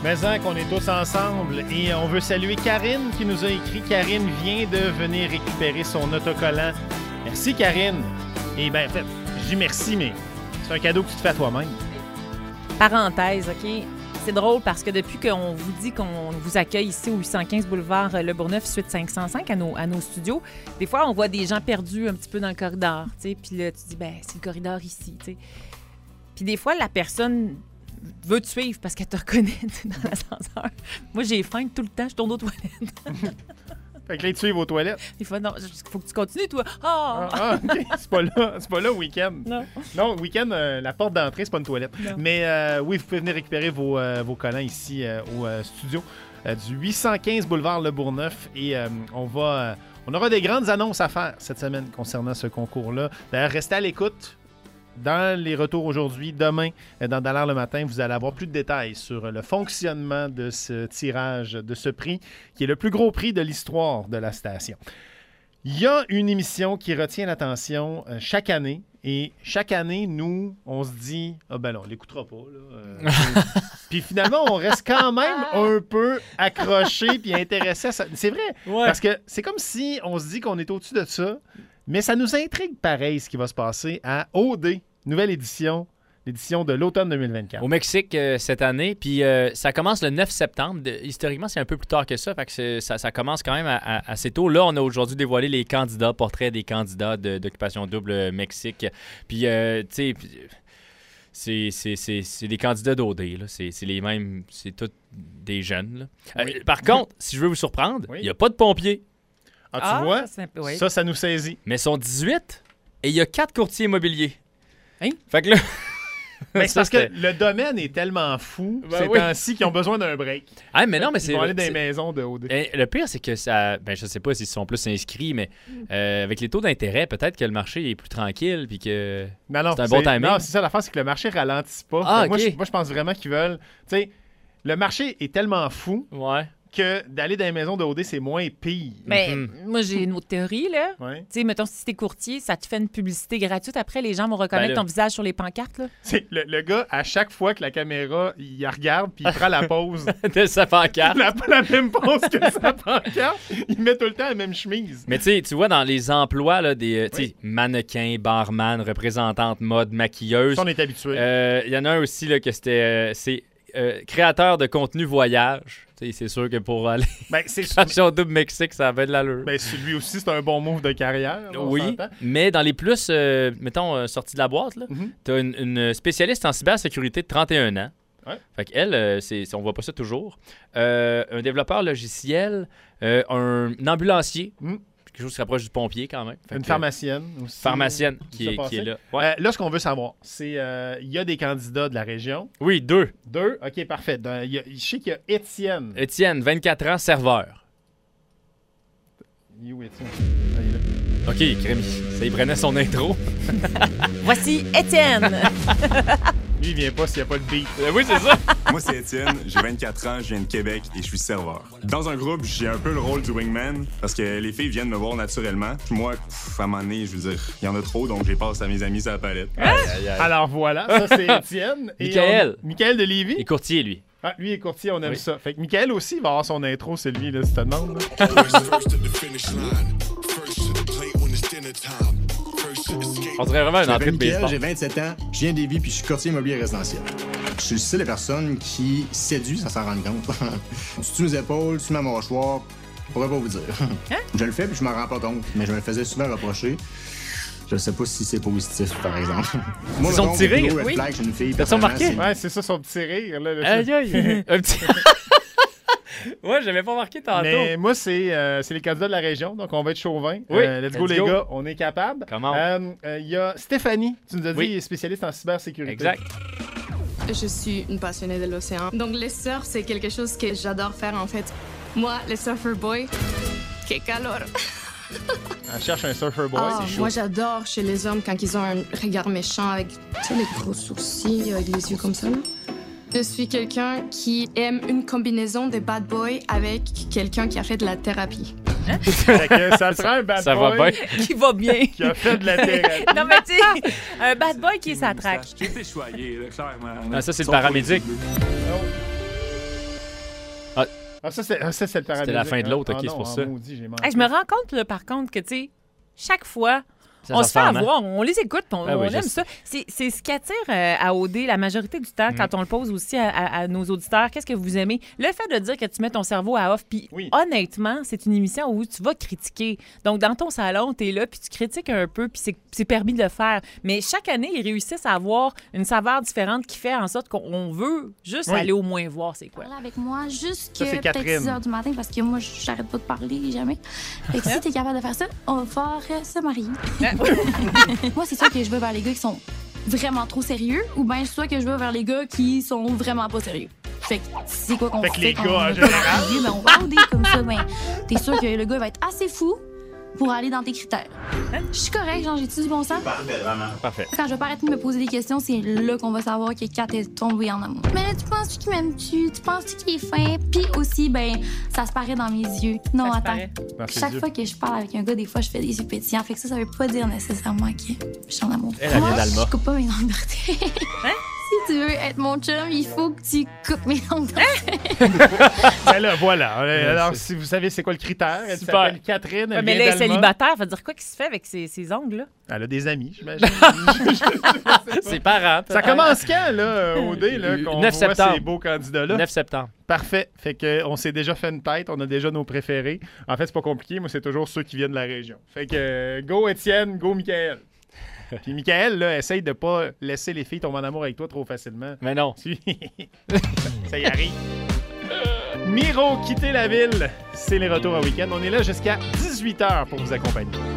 Mais qu'on est tous ensemble et on veut saluer Karine qui nous a écrit. Karine vient de venir récupérer son autocollant. Merci Karine. Et bien en fait, je dis merci, mais c'est un cadeau que tu te fais à toi-même. Parenthèse, OK? C'est drôle parce que depuis qu'on vous dit qu'on vous accueille ici au 815 boulevard Le Bourgneuf, suite 505 à nos studios, des fois, on voit des gens perdus un petit peu dans le corridor, tu sais, puis là, tu dis, ben c'est le corridor ici, tu sais. Puis des fois, la personne veut te suivre parce qu'elle te reconnaît dans l'ascenseur. Moi, j'ai faim tout le temps, je tourne aux toilettes. Fait que là, tu suives aux toilettes. Des fois, non, il faut que tu continues, toi. OK. C'est pas là au week-end. Non, au week-end, la porte d'entrée, c'est pas une toilette. Non. Mais oui, vous pouvez venir récupérer vos collants ici au studio du 815 boulevard Le Bourgneuf. Et on aura des grandes annonces à faire cette semaine concernant ce concours-là. D'ailleurs, restez à l'écoute. Dans les retours aujourd'hui, demain, dans Dallaire le matin, vous allez avoir plus de détails sur le fonctionnement de ce tirage, de ce prix, qui est le plus gros prix de l'histoire de la station. Il y a une émission qui retient l'attention chaque année. Et chaque année, nous, on se dit « Ah ben non, on l'écoutera pas. » Puis finalement, on reste quand même un peu accroché puis intéressé à ça. C'est vrai, parce que c'est comme si on se dit qu'on est au-dessus de ça. Mais ça nous intrigue pareil ce qui va se passer à OD, nouvelle édition, l'édition de l'automne 2024. Au Mexique cette année, puis ça commence le 9 septembre. Historiquement, c'est un peu plus tard que ça, fait que ça commence quand même assez tôt. Là, on a aujourd'hui dévoilé les candidats, portraits des candidats d'Occupation Double Mexique. Puis, tu sais... C'est des candidats d'OD, là. C'est les mêmes, c'est tous des jeunes. Là. Oui. Par contre, si je veux vous surprendre, il n'y a pas de pompiers. Ah, tu vois? Ça nous saisit. Mais ils sont 18 et il y a 4 courtiers immobiliers. Hein? Fait que là... Mais c'est parce que le domaine est tellement fou ces temps-ci qu'ils ont besoin d'un break. Ah, mais non, mais Ils vont aller dans les maisons de OD. Le pire, c'est que ça... Ben, je sais pas s'ils sont plus inscrits, mais avec les taux d'intérêt, peut-être que le marché est plus tranquille puis que c'est un bon timing. Non, c'est ça l'affaire, c'est que le marché ralentit pas. Ah, moi, OK. je pense vraiment qu'ils veulent... Tu sais, le marché est tellement fou que d'aller dans les maisons de OD, c'est moins pire. Mais moi, j'ai une autre théorie, là. Ouais. Tu sais, mettons, si t'es courtier, ça te fait une publicité gratuite. Après, les gens vont reconnaître ton visage sur les pancartes, là. C'est le gars, à chaque fois que la caméra, il la regarde, puis il prend la pose. de sa pancarte. La même pose que sa pancarte. Il met tout le temps la même chemise. Mais tu vois, dans les emplois, là, des mannequins, barman, représentante mode, maquilleuse. Ça, on est habitué. Il y en a un aussi, là, que c'était... créateur de contenu voyage. T'sais, c'est sûr que pour aller Occupation Double Mexique, ça avait de l'allure. Ben, lui aussi, c'est un bon move de carrière. Là, oui, mais dans les plus, mettons, sortis de la boîte, t'as une spécialiste en cybersécurité de 31 ans. Ouais. Fait qu'elle, on voit pas ça toujours. Un développeur logiciel, un ambulancier. Quelque chose qui se rapproche du pompier quand même. Une pharmacienne aussi. Pharmacienne qui est là. Ouais. Là, ce qu'on veut savoir, c'est il y a des candidats de la région. Oui, 2. 2? OK, parfait. Je sais qu'il y a Étienne. Étienne, 24 ans, serveur. Il est où, Étienne? Ah, il est là. OK, Crémy, ça y prenait son intro. Voici Étienne. Lui, il vient pas s'il n'y a pas de beat. Oui, c'est ça. Moi, c'est Étienne, j'ai 24 ans, je viens de Québec et je suis serveur. Dans un groupe, j'ai un peu le rôle du wingman parce que les filles viennent me voir naturellement. Puis moi, à un moment donné, je veux dire, il y en a trop, donc je les passe à mes amis sur la palette. Alors voilà, ça c'est Étienne. Michael. Michael de Lévis. Il est courtier, lui. Ah, lui est courtier, on aime ça. Fait que Michael aussi va avoir son intro, c'est lui, là, si tu te demandes. On dirait vraiment une entrée de baseball. J'ai 27 ans, je viens des Lévis puis je suis courtier immobilier résidentiel. Je suis le style de personne qui séduit sans s'en rendre compte. Tu mes épaules, tu ma mâchoire, je pourrais pas vous dire. Je le fais puis je m'en rends pas compte, mais je me le faisais souvent reprocher. Je sais pas si c'est positif, par exemple. Moi, c'est son petit rire, oui. T'as-tu remarqué? Ouais, c'est ça, son petit rire. Là, aïe, aïe. Un petit... Ouais, j'avais pas remarqué tantôt. Mais moi, c'est les candidats de la région, donc on va être chauvin. Oui, let's go, les gars, on est capable. Comment? Il y a Stéphanie, tu nous as dit, spécialiste en cybersécurité. Exact. Je suis une passionnée de l'océan. Donc, le surf, c'est quelque chose que j'adore faire, en fait. Moi, le surfer boy, que calor! Elle cherche un surfer boy, c'est chaud. Moi, j'adore chez les hommes quand ils ont un regard méchant avec, tu sais, les gros sourcils, avec les yeux comme ça. Je suis quelqu'un qui aime une combinaison de bad boy avec quelqu'un qui a fait de la thérapie. Fait que ça prend un bad ça boy va bien. Qui va bien. qui a fait de la thérapie. Non, mais tu sais, un bad boy qui est sa traque. J'ai été choyé, là, clairement. Ah, ça, c'est le paramédic. Ça, c'est le paramédic. C'était la fin de l'autre, OK, c'est pour ça. Maudit, j'ai je me rends compte, là, par contre, que, tu sais, chaque fois... On se fait avoir, on les écoute, on aime ça. C'est ce qui attire à OD la majorité du temps quand on le pose aussi à nos auditeurs. Qu'est-ce que vous aimez? Le fait de dire que tu mets ton cerveau à off, puis honnêtement, c'est une émission où tu vas critiquer. Donc, dans ton salon, tu es là, puis tu critiques un peu, puis c'est permis de le faire. Mais chaque année, ils réussissent à avoir une saveur différente qui fait en sorte qu'on veut juste aller au moins voir c'est quoi. Avec moi jusqu'à peut-être 6 h du matin, parce que moi, j'arrête pas de parler jamais. Fait que si t'es capable de faire ça, on va pouvoir se marier. Moi, c'est sûr que je vais vers les gars qui sont vraiment trop sérieux ou bien soit que je vais vers les gars qui sont vraiment pas sérieux. Fait que c'est quoi qu'on fait? Les gars, on va OD comme ça. Ben, t'es sûr que le gars va être assez fou pour aller dans tes critères. Je suis correct, genre, j'ai-tu du bon sens? Parfait, vraiment. Parfait. Quand je vais pas arrêter de me poser des questions, c'est là qu'on va savoir que Kat est tombée en amour. Mais là, tu penses-tu qu'il m'aime-tu? Tu penses-tu qu'il est fin? Puis aussi, ben, ça se paraît dans mes yeux. Non, attends. Chaque fois que je parle avec un gars, des fois, je fais des yeux pétillants. Fait que ça veut pas dire nécessairement que je suis en amour. Elle vient d'Alma. Je coupe pas mes ongles d'orteil. Si tu veux être mon chum, il faut que tu coupes mes ongles d'orteil. Ben là, voilà. Alors, si vous savez c'est quoi le critère, elle s'appelle Catherine. Elle mais vient là, elle est d'Alma. célibataire. Ça veut dire quoi qu'il se fait avec ses ongles-là? Elle a des amis, j'imagine. C'est parents. Ça commence quand, là, OD, là, qu'on 9 voit septembre. ces beaux candidats-là? 9 septembre. Parfait. Fait qu'on s'est déjà fait une tête, on a déjà nos préférés. En fait, c'est pas compliqué. Moi, c'est toujours ceux qui viennent de la région. Fait que go Étienne, go Michael. Puis Michael, là, essaye de pas laisser les filles tomber en amour avec toi trop facilement. Mais non. Ça y arrive. Miro, quitter la ville. C'est les retours à week-end. On est là jusqu'à 18h pour vous accompagner.